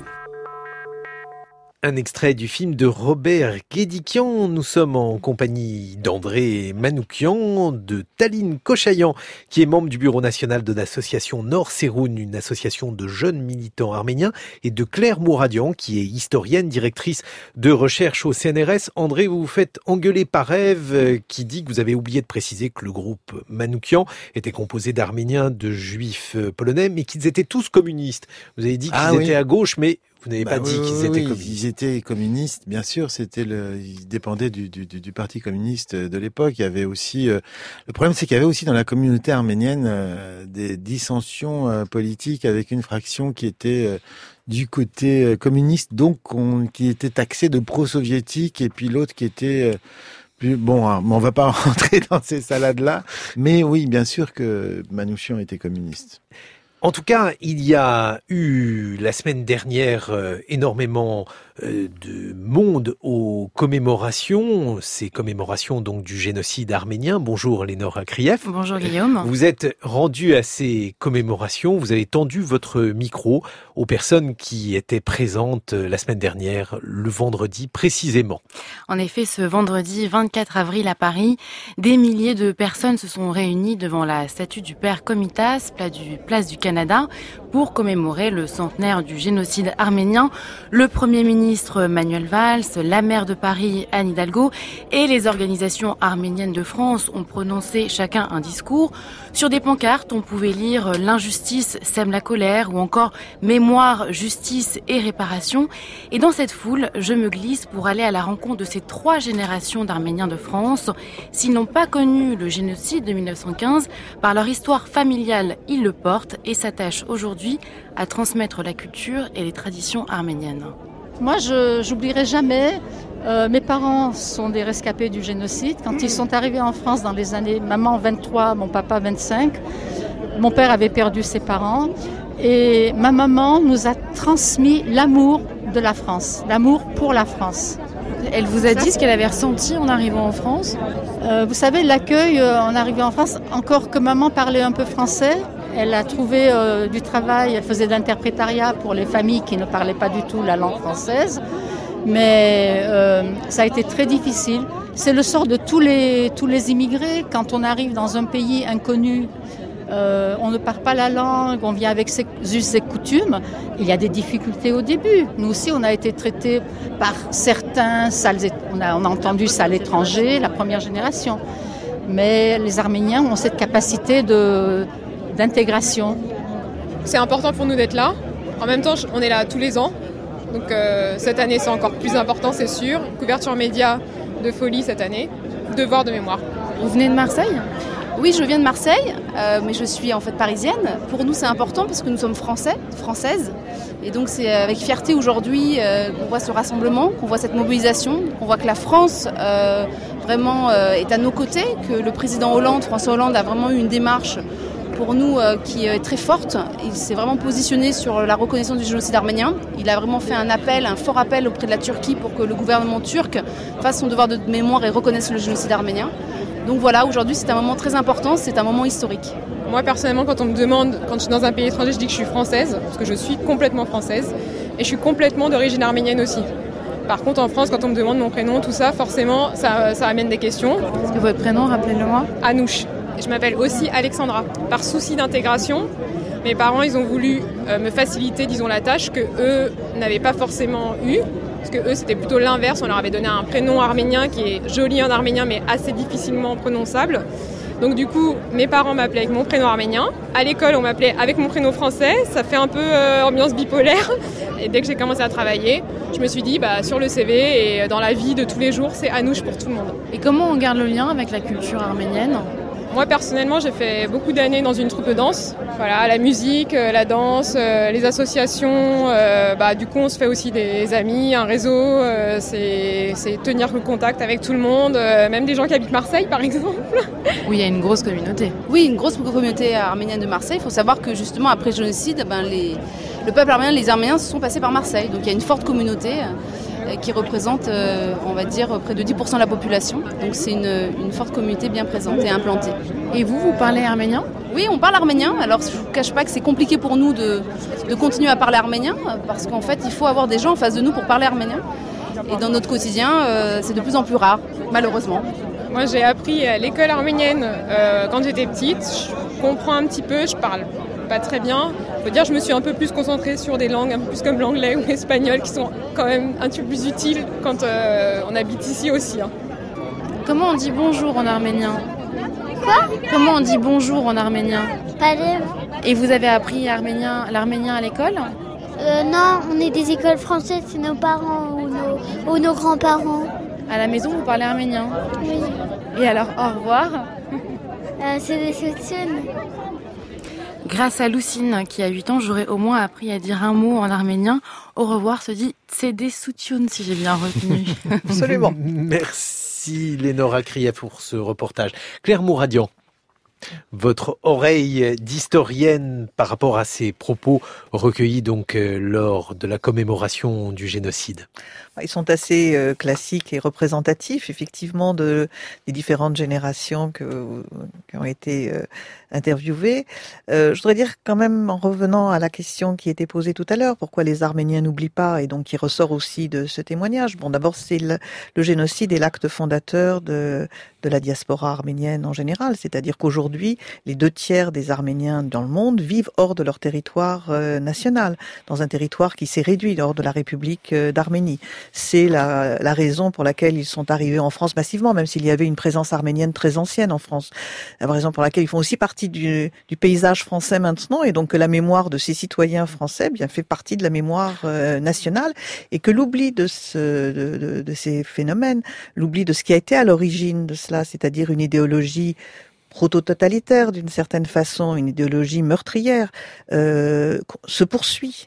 Un extrait du film de Robert Guédiquian. Nous sommes en compagnie d'André Manoukian, de Taline Kochayan, qui est membre du bureau national de l'association Nord Seroun, une association de jeunes militants arméniens, et de Claire Mouradian, qui est historienne, directrice de recherche au C N R S. André, vous vous faites engueuler par Ève, qui dit que vous avez oublié de préciser que le groupe Manoukian était composé d'Arméniens, de Juifs polonais, mais qu'ils étaient tous communistes. Vous avez dit qu'ils ah, étaient oui. à gauche, mais vous n'avez bah pas oui, dit qu'ils oui, étaient oui, communistes. Ils étaient communistes, bien sûr. C'était le, ils dépendaient du, du, du parti communiste de l'époque. Il y avait aussi, euh, le problème, c'est qu'il y avait aussi dans la communauté arménienne euh, des dissensions euh, politiques avec une fraction qui était euh, du côté euh, communiste, donc on, qui était taxée de pro-soviétique, et puis l'autre qui était euh, plus, bon, hein, on va pas rentrer dans ces salades-là, mais oui, bien sûr que Manouchian était communiste. En tout cas, il y a eu la semaine dernière euh, énormément euh, de monde aux commémorations, ces commémorations donc du génocide arménien. Bonjour Lénore Krief. Bonjour Guillaume. Vous êtes rendu à ces commémorations, vous avez tendu votre micro aux personnes qui étaient présentes la semaine dernière, le vendredi précisément. En effet, ce vendredi vingt-quatre avril à Paris, des milliers de personnes se sont réunies devant la statue du père Komitas, place du, place du Canada, pour commémorer le centenaire du génocide arménien. Le Premier ministre Manuel Valls, la maire de Paris Anne Hidalgo et les organisations arméniennes de France ont prononcé chacun un discours. Sur des pancartes, on pouvait lire « L'injustice sème la colère » ou encore « Mémoire, justice et réparation ». Et dans cette foule, je me glisse pour aller à la rencontre de ces trois générations d'Arméniens de France. S'ils n'ont pas connu le génocide de mille neuf cent quinze, par leur histoire familiale, ils le portent et s'attachent aujourd'hui à transmettre la culture et les traditions arméniennes. Moi, je n'oublierai jamais, euh, mes parents sont des rescapés du génocide. Quand ils sont arrivés en France dans les années, maman vingt-trois, mon papa vingt-cinq, mon père avait perdu ses parents et ma maman nous a transmis l'amour de la France, l'amour pour la France. Elle vous a dit ce qu'elle avait ressenti en arrivant en France ? euh, Vous savez, l'accueil euh, en arrivant en France, encore que maman parlait un peu français, elle a trouvé euh, du travail, elle faisait d'interprétariat pour les familles qui ne parlaient pas du tout la langue française. Mais euh, ça a été très difficile. C'est le sort de tous les, tous les immigrés. Quand on arrive dans un pays inconnu, euh, on ne parle pas la langue, on vient avec ses us et coutumes. Il y a des difficultés au début. Nous aussi, on a été traités par certains, on a, on a entendu ça à l'étranger, la première génération. Mais les Arméniens ont cette capacité de... d'intégration. C'est important pour nous d'être là. En même temps, on est là tous les ans. Donc euh, cette année, c'est encore plus important, c'est sûr. Couverture média de folie cette année. Devoir de mémoire. Vous venez de Marseille ? Oui, je viens de Marseille, euh, mais je suis en fait parisienne. Pour nous, c'est important parce que nous sommes français, françaises. Et donc, c'est avec fierté aujourd'hui euh, qu'on voit ce rassemblement, qu'on voit cette mobilisation, qu'on voit que la France euh, vraiment euh, est à nos côtés, que le président Hollande, François Hollande, a vraiment eu une démarche pour nous euh, qui est très forte. Il s'est vraiment positionné sur la reconnaissance du génocide arménien. Il a vraiment fait un appel, un fort appel auprès de la Turquie pour que le gouvernement turc fasse son devoir de mémoire et reconnaisse le génocide arménien. Donc voilà, aujourd'hui c'est un moment très important, c'est un moment historique. Moi personnellement, quand on me demande, quand je suis dans un pays étranger, je dis que je suis française, parce que je suis complètement française, et je suis complètement d'origine arménienne aussi. Par contre, en France, quand on me demande mon prénom, tout ça, forcément, ça, ça amène des questions. Est-ce que votre prénom, rappelez-le-moi? Anouche. Je m'appelle aussi Alexandra. Par souci d'intégration, mes parents, ils ont voulu euh, me faciliter, disons, la tâche que eux n'avaient pas forcément eue. Parce que eux, c'était plutôt l'inverse. On leur avait donné un prénom arménien qui est joli en arménien, mais assez difficilement prononçable. Donc du coup, mes parents m'appelaient avec mon prénom arménien. À l'école, on m'appelait avec mon prénom français. Ça fait un peu euh, ambiance bipolaire. Et dès que j'ai commencé à travailler, je me suis dit, bah, sur le C V et dans la vie de tous les jours, c'est Anouche pour tout le monde. Et comment on garde le lien avec la culture arménienne ? Moi, personnellement, j'ai fait beaucoup d'années dans une troupe de danse. Voilà, la musique, la danse, les associations. Euh, bah, du coup, on se fait aussi des amis, un réseau. Euh, c'est, c'est tenir le contact avec tout le monde, euh, même des gens qui habitent Marseille, par exemple. Oui, il y a une grosse communauté. Oui, une grosse communauté arménienne de Marseille. Il faut savoir que justement, après le génocide, ben, les, le peuple arménien, les Arméniens se sont passés par Marseille. Donc il y a une forte communauté euh, qui représente, euh, on va dire, près de dix pour cent de la population. Donc c'est une, une forte communauté bien présente et implantée. Et vous, vous parlez arménien ? Oui, on parle arménien. Alors je ne vous cache pas que c'est compliqué pour nous de, de continuer à parler arménien, parce qu'en fait, il faut avoir des gens en face de nous pour parler arménien. Et dans notre quotidien, euh, c'est de plus en plus rare, malheureusement. Moi, j'ai appris à l'école arménienne euh, quand j'étais petite. Je comprends un petit peu, je parle pas très bien. Faut dire, je me suis un peu plus concentrée sur des langues un peu plus comme l'anglais ou l'espagnol, qui sont quand même un petit peu plus utiles quand euh, on habite ici aussi. Hein. Comment on dit bonjour en arménien ? Quoi ? Comment on dit bonjour en arménien ? Palev. Et vous avez appris arménien, l'arménien à l'école ? euh, Non, on est des écoles françaises, c'est nos parents ou nos, ou nos grands-parents. À la maison, vous parlez arménien ? Oui. Et alors, au revoir ? euh, C'est des soutiens. Grâce à Lucine, qui a huit ans, j'aurais au moins appris à dire un mot en arménien. Au revoir se dit « Tsede Soutioun », si j'ai bien retenu. Absolument. Merci Lénora Krief pour ce reportage. Claire Mouradian, votre oreille d'historienne par rapport à ces propos recueillis donc euh, lors de la commémoration du génocide. Ils sont assez euh, classiques et représentatifs, effectivement, de, des différentes générations que, qui ont été euh, interviewées. Euh, je voudrais dire quand même, en revenant à la question qui était posée tout à l'heure, pourquoi les Arméniens n'oublient pas, et donc qui ressort aussi de ce témoignage. Bon, d'abord, c'est le, le génocide est l'acte fondateur de, de la diaspora arménienne en général, c'est-à-dire qu'aujourd'hui, les deux tiers des Arméniens dans le monde vivent hors de leur territoire euh, national, dans un territoire qui s'est réduit hors de la République euh, d'Arménie. C'est la, la raison pour laquelle ils sont arrivés en France massivement, même s'il y avait une présence arménienne très ancienne en France. La raison pour laquelle ils font aussi partie du, du paysage français maintenant, et donc que la mémoire de ces citoyens français bien fait partie de la mémoire euh, nationale, et que l'oubli de, ce, de, de, de ces phénomènes, l'oubli de ce qui a été à l'origine de cela, c'est-à-dire une idéologie proto-totalitaire d'une certaine façon, une idéologie meurtrière, euh, se poursuit.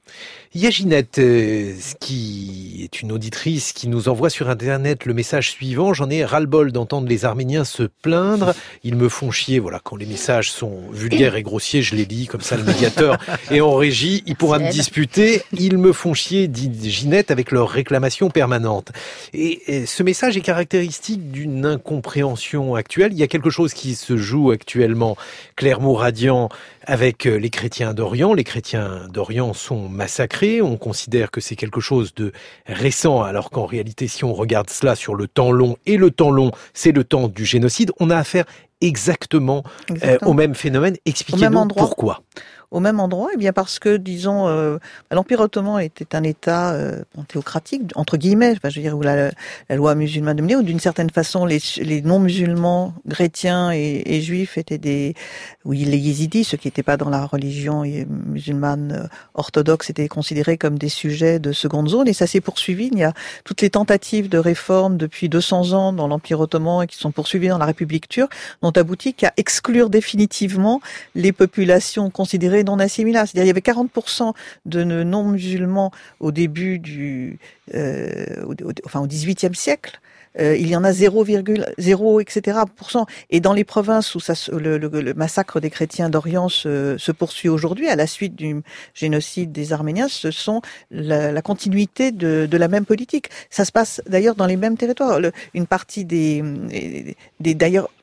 Il y a Ginette, euh, qui est une auditrice, qui nous envoie sur Internet le message suivant. J'en ai ras-le-bol d'entendre les Arméniens se plaindre. Ils me font chier. Voilà, quand les messages sont vulgaires et grossiers, je les lis comme ça, le médiateur est en régie. Il pourra me disputer. Ils me font chier, dit Ginette, avec leurs réclamations permanentes. Et, et ce message est caractéristique d'une incompréhension actuelle. Il y a quelque chose qui se joue actuellement. Claire Mouradian, avec les chrétiens d'Orient. Les chrétiens d'Orient sont massacrés. On considère que c'est quelque chose de récent, alors qu'en réalité, si on regarde cela sur le temps long, et le temps long, c'est le temps du génocide, on a affaire exactement, exactement. Euh, au même phénomène. Expliquez-nous pourquoi. Au même endroit, eh bien parce que, disons, euh, l'Empire ottoman était un État euh, théocratique, entre guillemets, je veux dire, où la, la loi musulmane dominait, où d'une certaine façon, les, les non-musulmans, chrétiens et, et juifs étaient des... Oui, les yézidis, ceux qui n'étaient pas dans la religion musulmane orthodoxe, étaient considérés comme des sujets de seconde zone, et ça s'est poursuivi. Il y a toutes les tentatives de réforme depuis deux cents ans dans l'Empire ottoman et qui sont poursuivies dans la République turque, ont abouti qu'à exclure définitivement les populations considérées non assimilables. C'est-à-dire il y avait quarante pour cent de non-musulmans au début du, euh, au, au, enfin au dix-huitième siècle. Euh, il y en a zéro virgule zéro et cetera pour cent. Et dans les provinces où ça, le, le, le massacre des chrétiens d'Orient se, se poursuit aujourd'hui, à la suite du génocide des Arméniens, ce sont la, la continuité de, de la même politique. Ça se passe d'ailleurs dans les mêmes territoires. Le, une partie des, des, des d'ailleurs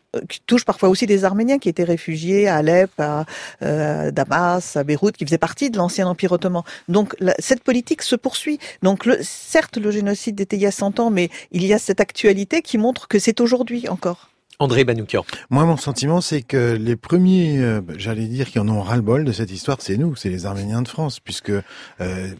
qui touche parfois aussi des Arméniens qui étaient réfugiés à Alep, à euh, Damas, à Beyrouth, qui faisaient partie de l'ancien Empire ottoman. Donc la, cette politique se poursuit. Donc le, certes, le génocide était il y a cent ans, mais il y a cette actualité qui montre que c'est aujourd'hui encore. André Manoukian. Moi, mon sentiment, c'est que les premiers, euh, j'allais dire, qui en ont ras-le-bol de cette histoire, c'est nous, c'est les Arméniens de France, puisque euh,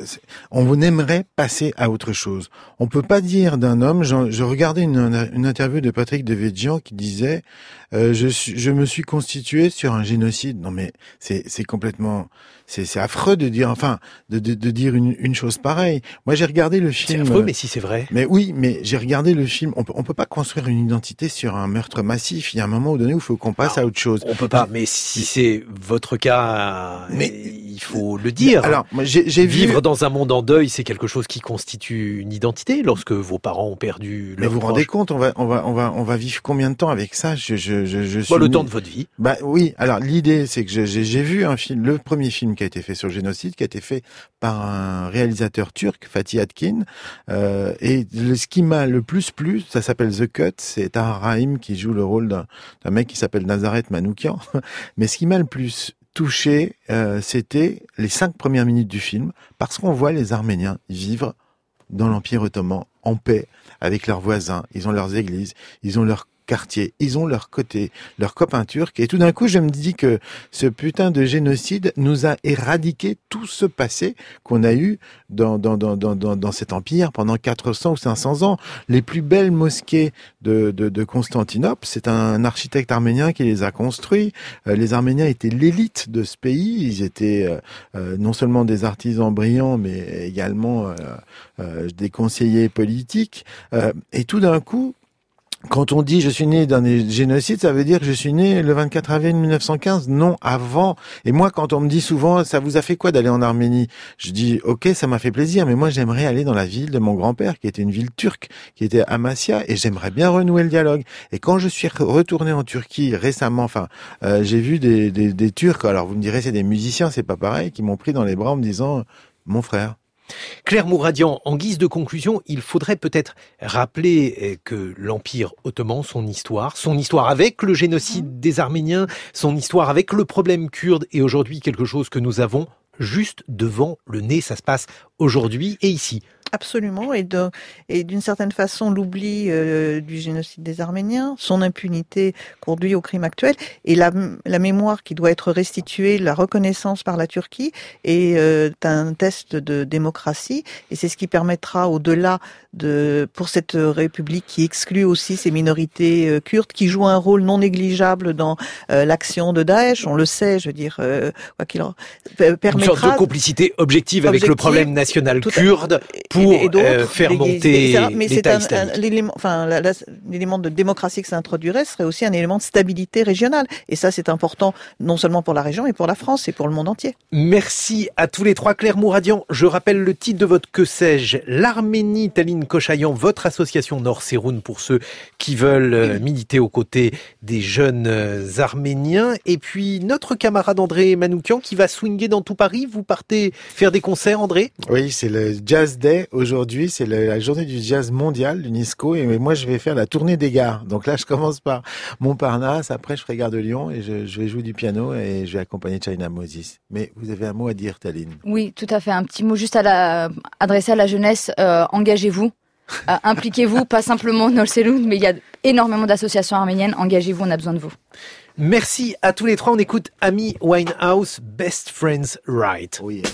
on aimerait passer à autre chose. On peut pas dire d'un homme. Je, je regardais une, une interview de Patrick Devedjian qui disait euh, je, suis, je me suis constitué sur un génocide. Non, mais c'est, c'est complètement, c'est, c'est affreux de dire, enfin, de, de, de dire une, une chose pareille. Moi, j'ai regardé le film. C'est affreux, mais si c'est vrai. Mais oui, mais j'ai regardé le film. On peut, on peut pas construire une identité sur un meurtre massif. Il y a un moment donné où il faut qu'on passe alors, à autre chose. On peut pas. Mais si c'est votre cas, mais il faut le dire. Alors, moi, j'ai, j'ai vu. Vivre dans un monde en deuil, c'est quelque chose qui constitue une identité. Lorsque vos parents ont perdu. Mais vous vous rendez compte, on va, on va, on va, on va vivre combien de temps avec ça? Je, je, je, je suis. Bon, le temps de votre vie. Bah oui. Alors l'idée, c'est que j'ai, j'ai vu un film, le premier film qui a été fait sur le génocide, qui a été fait par un réalisateur turc, Fatih Atkin. Euh, et le, ce qui m'a le plus plu, ça s'appelle The Cut. C'est Tahar Rahim qui joue le rôle d'un, d'un mec qui s'appelle Nazareth Manoukian. Mais ce qui m'a le plus touché, euh, c'était les cinq premières minutes du film, parce qu'on voit les Arméniens vivre dans l'Empire ottoman en paix avec leurs voisins. Ils ont leurs églises, ils ont leurs quartiers, ils ont leur côté, leurs copains turcs. Et tout d'un coup, je me dis que ce putain de génocide nous a éradiqué tout ce passé qu'on a eu dans, dans, dans, dans, dans, dans cet empire pendant quatre cents ou cinq cents ans. Les plus belles mosquées de, de, de Constantinople, c'est un architecte arménien qui les a construits. Euh, les Arméniens étaient l'élite de ce pays. Ils étaient euh, euh, non seulement des artisans brillants, mais également euh, euh, des conseillers politiques. Euh, et tout d'un coup, quand on dit je suis né d'un génocide, ça veut dire que je suis né le vingt-quatre avril mille neuf cent quinze, non, avant. Et moi, quand on me dit souvent, ça vous a fait quoi d'aller en Arménie? Je dis, ok, ça m'a fait plaisir, mais moi j'aimerais aller dans la ville de mon grand-père, qui était une ville turque, qui était Amasya, et j'aimerais bien renouer le dialogue. Et quand je suis retourné en Turquie récemment, enfin, euh, j'ai vu des, des, des Turcs, alors vous me direz c'est des musiciens, c'est pas pareil, qui m'ont pris dans les bras en me disant, mon frère. Claire Mouradian, en guise de conclusion, il faudrait peut-être rappeler que l'Empire ottoman, son histoire, son histoire avec le génocide des Arméniens, son histoire avec le problème kurde, est aujourd'hui quelque chose que nous avons juste devant le nez. Ça se passe aujourd'hui et ici. Absolument, et, de, et d'une certaine façon l'oubli euh, du génocide des Arméniens, son impunité conduit au crime actuel, et la, la mémoire qui doit être restituée, la reconnaissance par la Turquie, est euh, un test de démocratie, et c'est ce qui permettra au-delà de pour cette République qui exclut aussi ces minorités euh, kurdes, qui jouent un rôle non négligeable dans euh, l'action de Daesh, on le sait, je veux dire, euh, quoi qu'il en permettra... Une sorte de complicité objective, objective avec le problème national kurde, pour et, et euh, faire monter mais l'État c'est un, un, l'élément, enfin, la, la, l'élément de démocratie que ça introduirait serait aussi un élément de stabilité régionale. Et ça, c'est important non seulement pour la région, mais pour la France et pour le monde entier. Merci à tous les trois. Claire Mouradian, je rappelle le titre de votre Que sais-je, l'Arménie, Taline Kochayan, votre association Nord Seroun pour ceux qui veulent euh, militer aux côtés des jeunes euh, Arméniens. Et puis notre camarade André Manoukian qui va swinguer dans tout Paris. Vous partez faire des concerts, André? Oui, c'est le Jazz Day aujourd'hui, c'est la journée du jazz mondial, l'UNESCO, et moi je vais faire la tournée des gares. Donc là, je commence par Montparnasse, après je ferai Gare de Lyon, et je, je vais jouer du piano, et je vais accompagner China Moses. Mais vous avez un mot à dire, Taline? Oui, tout à fait. Un petit mot juste à la, adressé à la jeunesse. Euh, engagez-vous, euh, impliquez-vous, pas simplement Nord Seroun, mais il y a énormément d'associations arméniennes. Engagez-vous, on a besoin de vous. Merci à tous les trois. On écoute Amy Winehouse, Best Friends Right. Oh yes.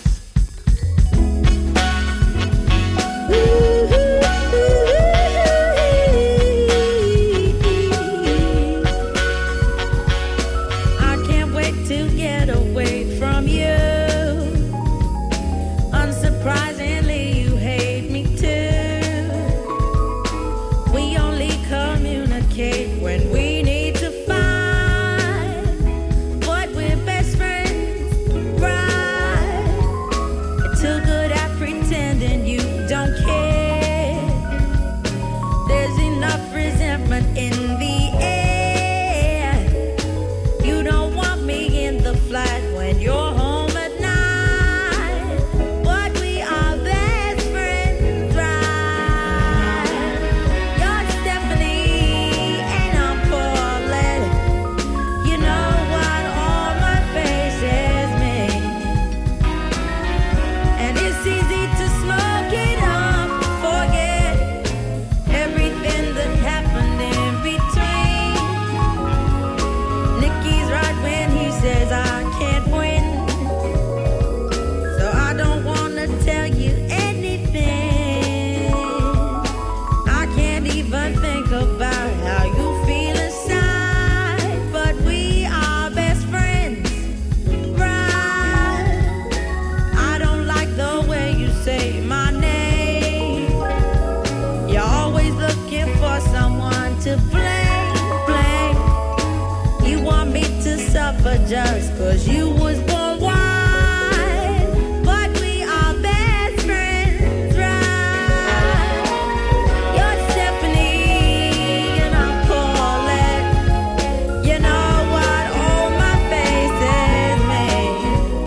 suffer just cause you was born white. But we are best friends, right? You're Stephanie and I'm Paulette. You know what all my faces mean.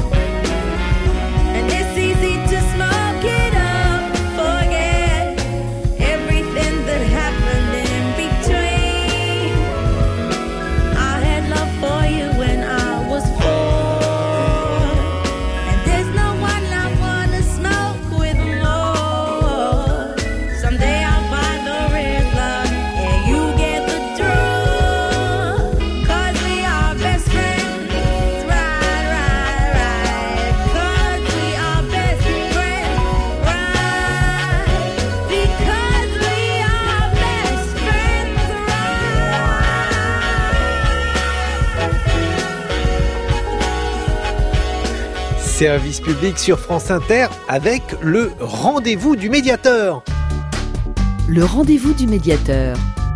And it's easy to smoke it up, forget everything that happened in between. I had love for you when I was four, and there's no one I wanna smoke with more. Someday I'll buy the Rizzler and you get the drug, cause we are best friends, right, right, right. Cause we are best friends, right. Because we are best friends, Service public sur France Inter avec le rendez-vous du médiateur. Le rendez-vous du médiateur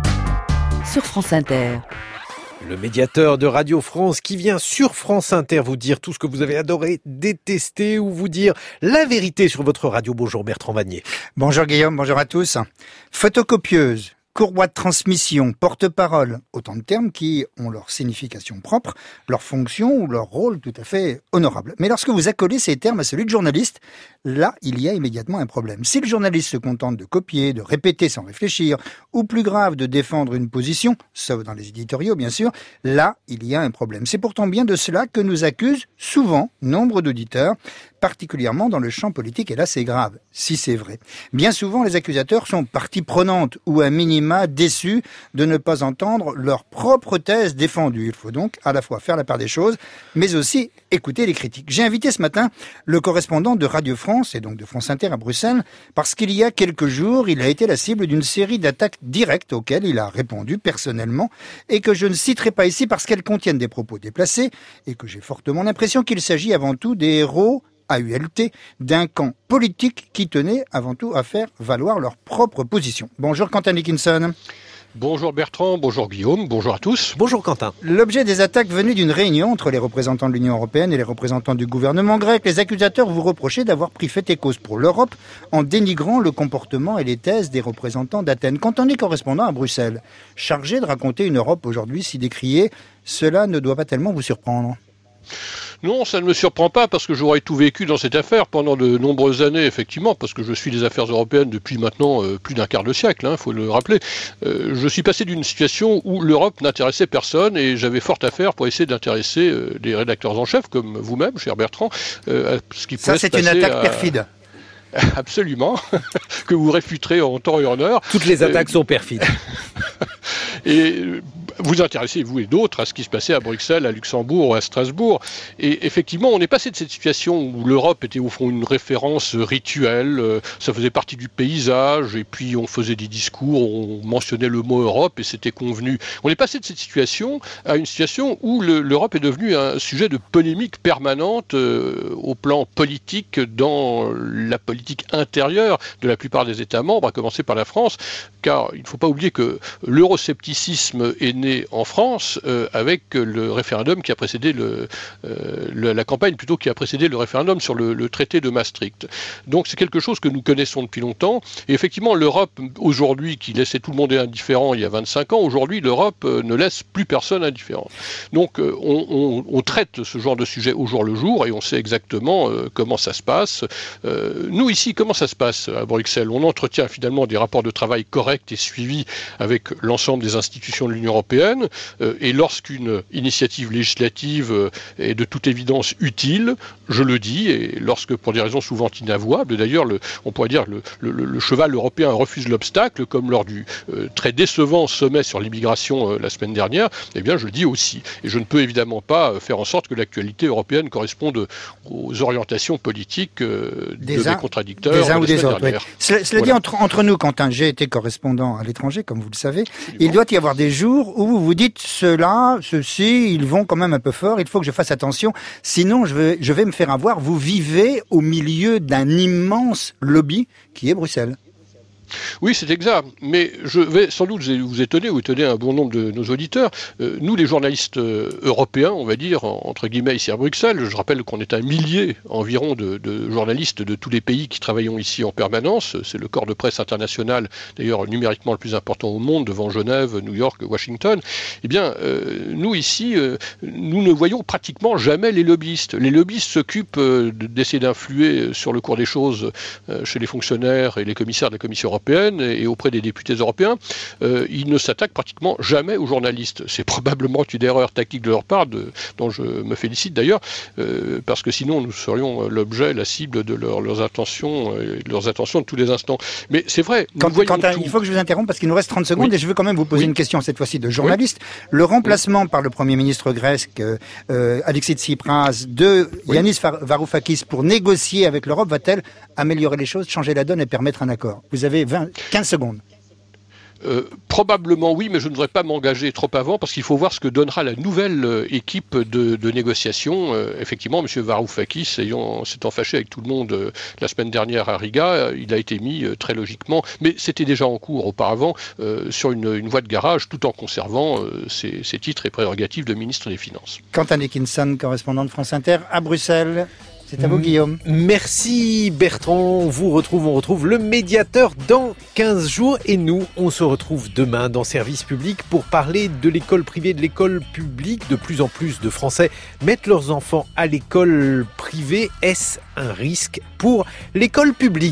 sur France Inter. Le médiateur de Radio France qui vient sur France Inter vous dire tout ce que vous avez adoré, détesté ou vous dire la vérité sur votre radio. Bonjour Bertrand Vanier. Bonjour Guillaume, bonjour à tous. Photocopieuse, courroie de transmission, porte-parole, autant de termes qui ont leur signification propre, leur fonction ou leur rôle tout à fait honorable. Mais lorsque vous accolez ces termes à celui de journaliste, là, il y a immédiatement un problème. Si le journaliste se contente de copier, de répéter sans réfléchir, ou plus grave, de défendre une position, sauf dans les éditoriaux bien sûr, là, il y a un problème. C'est pourtant bien de cela que nous accusent souvent nombre d'auditeurs, particulièrement dans le champ politique, et là c'est grave, si c'est vrai. Bien souvent, les accusateurs sont partie prenante, ou à minima déçus de ne pas entendre leur propre thèse défendue. Il faut donc à la fois faire la part des choses, mais aussi écouter les critiques. J'ai invité ce matin le correspondant de Radio France, et donc de France Inter à Bruxelles, parce qu'il y a quelques jours, il a été la cible d'une série d'attaques directes auxquelles il a répondu personnellement, et que je ne citerai pas ici parce qu'elles contiennent des propos déplacés, et que j'ai fortement l'impression qu'il s'agit avant tout des héros A U L T, d'un camp politique qui tenait avant tout à faire valoir leur propre position. Bonjour Quentin Dickinson. Bonjour Bertrand, bonjour Guillaume, bonjour à tous. Bonjour Quentin. L'objet des attaques venues d'une réunion entre les représentants de l'Union européenne et les représentants du gouvernement grec. Les accusateurs vous reprochaient d'avoir pris fait et cause pour l'Europe en dénigrant le comportement et les thèses des représentants d'Athènes. Quand on est correspondant à Bruxelles, chargé de raconter une Europe aujourd'hui si décriée, cela ne doit pas tellement vous surprendre. Non, ça ne me surprend pas parce que j'aurais tout vécu dans cette affaire pendant de nombreuses années, effectivement, parce que je suis les affaires européennes depuis maintenant euh, plus d'un quart de siècle, il hein, faut le rappeler. Euh, je suis passé d'une situation où l'Europe n'intéressait personne et j'avais fort à faire pour essayer d'intéresser euh, des rédacteurs en chef, comme vous-même, cher Bertrand, euh, à ce qui Ça, c'est une attaque à... perfide. Absolument, que vous réfuterez en temps et en heure. Toutes les attaques euh... sont perfides. Et vous intéressez, vous et d'autres, à ce qui se passait à Bruxelles, à Luxembourg ou à Strasbourg. Et effectivement, on est passé de cette situation où l'Europe était au fond une référence rituelle, euh, ça faisait partie du paysage, et puis on faisait des discours, on mentionnait le mot Europe et c'était convenu. On est passé de cette situation à une situation où le, l'Europe est devenue un sujet de polémique permanente euh, au plan politique, dans la politique intérieure de la plupart des États membres, à commencer par la France, car il ne faut pas oublier que l'euroscepticisme est né en France euh, avec le référendum qui a précédé le, euh, le, la campagne plutôt qui a précédé le référendum sur le, le traité de Maastricht. Donc c'est quelque chose que nous connaissons depuis longtemps. Et effectivement, l'Europe aujourd'hui, qui laissait tout le monde indifférent il y a vingt-cinq ans, aujourd'hui l'Europe euh, ne laisse plus personne indifférent. Donc euh, on, on, on traite ce genre de sujet au jour le jour et on sait exactement euh, comment ça se passe. Euh, nous ici, comment ça se passe à Bruxelles? On entretient finalement des rapports de travail corrects et suivis avec l'ensemble des institutions de l'Union européenne, euh, et lorsqu'une initiative législative euh, est de toute évidence utile, je le dis, et lorsque pour des raisons souvent inavouables, d'ailleurs le, on pourrait dire le, le, le cheval européen refuse l'obstacle, comme lors du euh, très décevant sommet sur l'immigration euh, la semaine dernière, eh bien je le dis aussi. Et je ne peux évidemment pas euh, faire en sorte que l'actualité européenne corresponde aux orientations politiques euh, de mes contradicteurs des uns ou des autres. Oui. Cela, cela voilà. dit, entre, entre nous, Quentin, j'ai été correspondant à l'étranger, comme vous le savez, il doit y avoir des jours où vous vous dites, ceux-là, ceux-ci, ils vont quand même un peu fort, il faut que je fasse attention, sinon je vais, je vais me faire avoir. Vous vivez au milieu d'un immense lobby qui est Bruxelles. Oui, c'est exact, mais je vais sans doute vous étonner ou étonner un bon nombre de nos auditeurs. Euh, nous, les journalistes euh, européens, on va dire, en, entre guillemets, ici à Bruxelles, je rappelle qu'on est un millier environ de, de journalistes de tous les pays qui travaillons ici en permanence. C'est le corps de presse international, d'ailleurs numériquement le plus important au monde, devant Genève, New York, Washington. Eh bien, euh, nous ici, euh, nous ne voyons pratiquement jamais les lobbyistes. Les lobbyistes s'occupent euh, d'essayer d'influer sur le cours des choses euh, chez les fonctionnaires et les commissaires de la Commission européenne et auprès des députés européens, euh, ils ne s'attaquent pratiquement jamais aux journalistes. C'est probablement une erreur tactique de leur part, de, dont je me félicite d'ailleurs, euh, parce que sinon nous serions l'objet, la cible de leur, leurs attentions, euh, de leurs attentions de tous les instants. Mais c'est vrai. Quand, Quentin, il faut que je vous interrompe parce qu'il nous reste trente secondes oui. et je veux quand même vous poser oui. une question cette fois-ci de journaliste. Oui. Le remplacement oui. par le Premier ministre grec euh, Alexis Tsipras de oui. Yanis Varoufakis pour négocier avec l'Europe va-t-elle améliorer les choses, changer la donne et permettre un accord? Vous avez vingt, quinze secondes. Euh, probablement oui, mais je ne voudrais pas m'engager trop avant parce qu'il faut voir ce que donnera la nouvelle euh, équipe de, de négociation. Euh, effectivement, M. Varoufakis, ayant, s'étant fâché avec tout le monde euh, la semaine dernière à Riga, euh, il a été mis euh, très logiquement, mais c'était déjà en cours auparavant, euh, sur une, une voie de garage, tout en conservant euh, ses, ses titres et prérogatives de ministre des Finances. Quentin Dickinson, correspondant de France Inter à Bruxelles. C'est à vous, Guillaume. Merci Bertrand. On vous retrouve, on retrouve le médiateur dans quinze jours et nous, on se retrouve demain dans Service Public pour parler de l'école privée, de l'école publique. De plus en plus de Français mettent leurs enfants à l'école privée. Est-ce un risque pour l'école publique ?